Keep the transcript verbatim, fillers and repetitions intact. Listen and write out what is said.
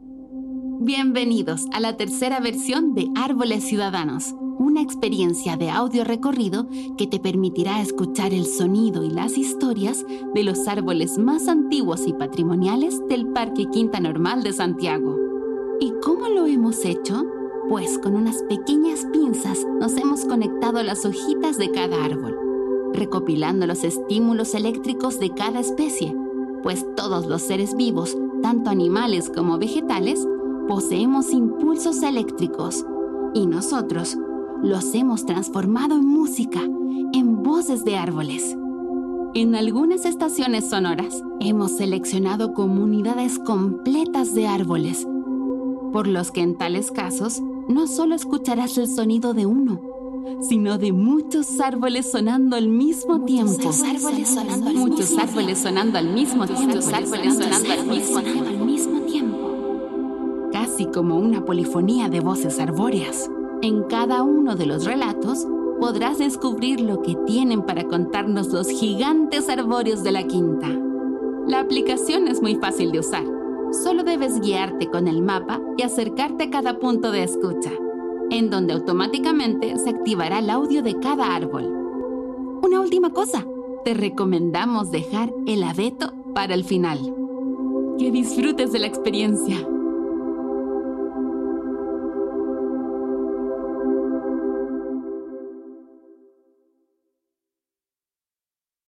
Bienvenidos a la tercera versión de Árboles Ciudadanos, una experiencia de audio recorrido que te permitirá escuchar el sonido y las historias de los árboles más antiguos y patrimoniales del Parque Quinta Normal de Santiago. ¿Y cómo lo hemos hecho? Pues con unas pequeñas pinzas nos hemos conectado a las hojitas de cada árbol, recopilando los estímulos eléctricos de cada especie, pues todos los seres vivos, tanto animales como vegetales, poseemos impulsos eléctricos y nosotros los hemos transformado en música, en voces de árboles. En algunas estaciones sonoras hemos seleccionado comunidades completas de árboles, por los que en tales casos no solo escucharás el sonido de uno, sino de muchos árboles sonando al mismo tiempo. Muchos árboles sonando al mismo tiempo. Muchos árboles sonando al mismo tiempo. Muchos árboles sonando al mismo tiempo. Casi como una polifonía de voces arbóreas. En cada uno de los relatos podrás descubrir lo que tienen para contarnos los gigantes arbóreos de la quinta. La aplicación es muy fácil de usar. Solo debes guiarte con el mapa y acercarte a cada punto de escucha, en donde automáticamente se activará el audio de cada árbol. Una última cosa, te recomendamos dejar el abeto para el final. Que disfrutes de la experiencia.